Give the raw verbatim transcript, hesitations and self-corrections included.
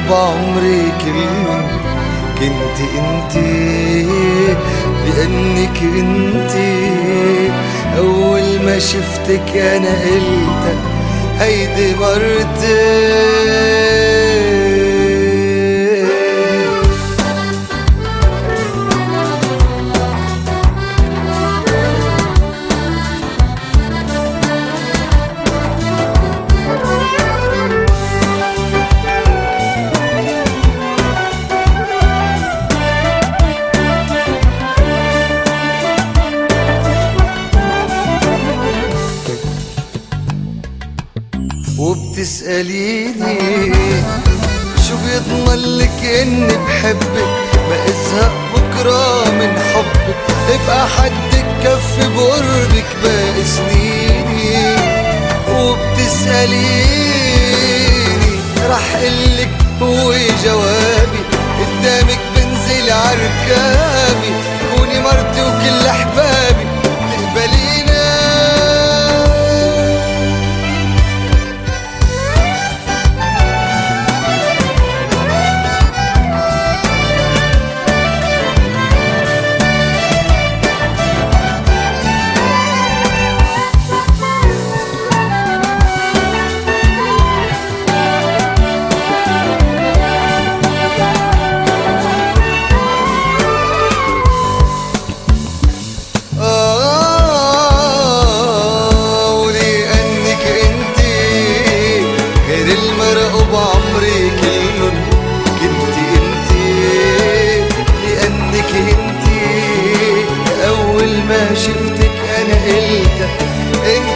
وبعمري كله كنت انتي، لانك انتي اول ما شفتك انا قلت هيدي مرتي. وبتسأليني شو بيضمنلك اني بحبك، ما ازهق بكرة من حبك، ابقى حدك كف بقربك باقي سنيني. وبتسأليني رح قلك هو جوابي، قدامك بنزل عركابي، كوني مرتي وكل احبابي تقبلينا. بعمري كله كنتي انتي، لانك انتي اول ما شفتك انا قلت انت